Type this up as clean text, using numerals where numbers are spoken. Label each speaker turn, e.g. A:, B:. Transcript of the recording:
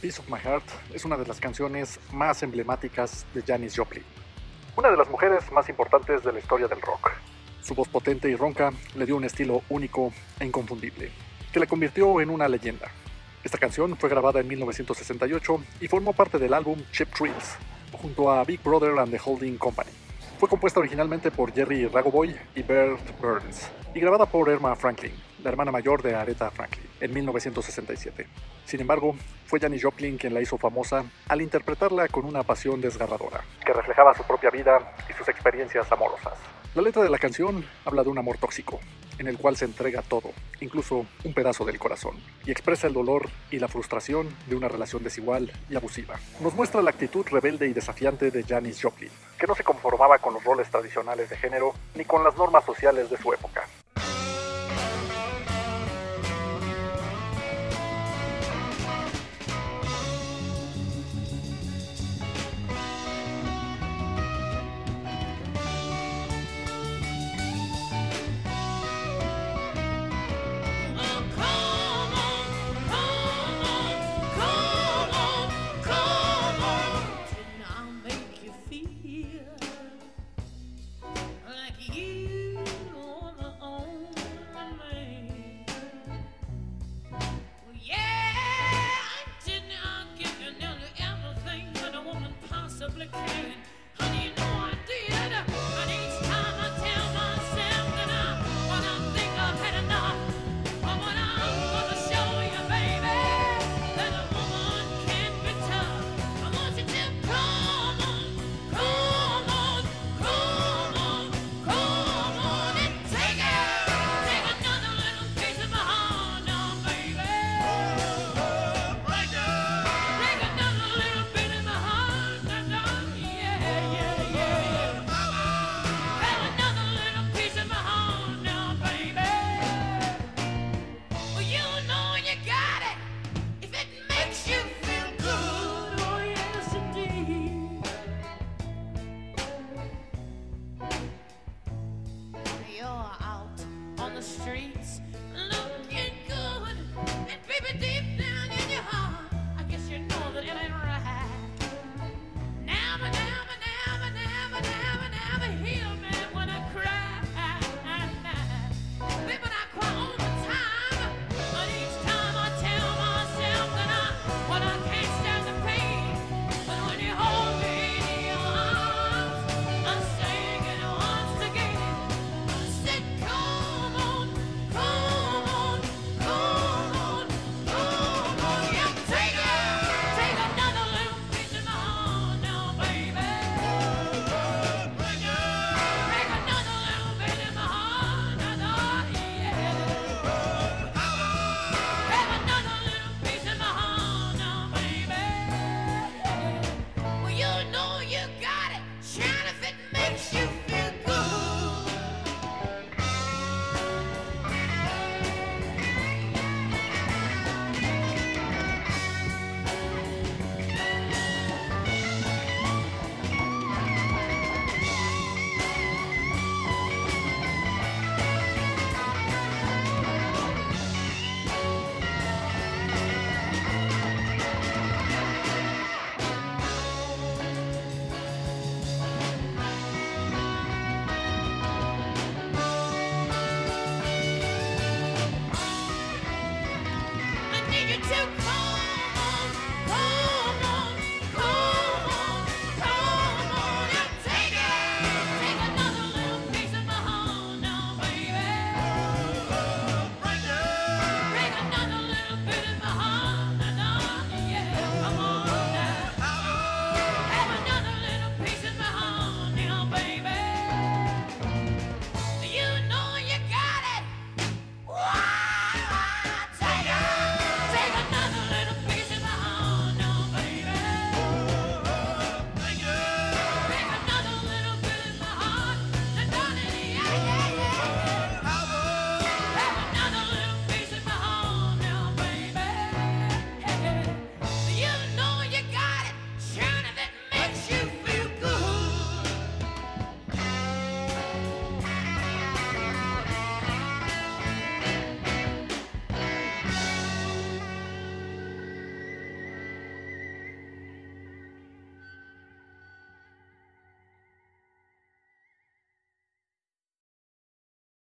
A: Piece of My Heart es una de las canciones más emblemáticas de Janis Joplin, una de las mujeres más importantes de la historia del rock. Su voz potente y ronca le dio un estilo único e inconfundible, que la convirtió en una leyenda. Esta canción fue grabada en 1968 y formó parte del álbum Cheap Thrills, junto a Big Brother and the Holding Company. Fue compuesta originalmente por Jerry Ragoboy y Bert Burns, y grabada por Erma Franklin, la hermana mayor de Aretha Franklin, en 1967. Sin embargo, fue Janis Joplin quien la hizo famosa al interpretarla con una pasión desgarradora, que reflejaba su propia vida y sus experiencias amorosas. La letra de la canción habla de un amor tóxico, en el cual se entrega todo, incluso un pedazo del corazón, y expresa el dolor y la frustración de una relación desigual y abusiva. Nos muestra la actitud rebelde y desafiante de Janis Joplin, que no se conformaba con los roles tradicionales de género ni con las normas sociales de su época.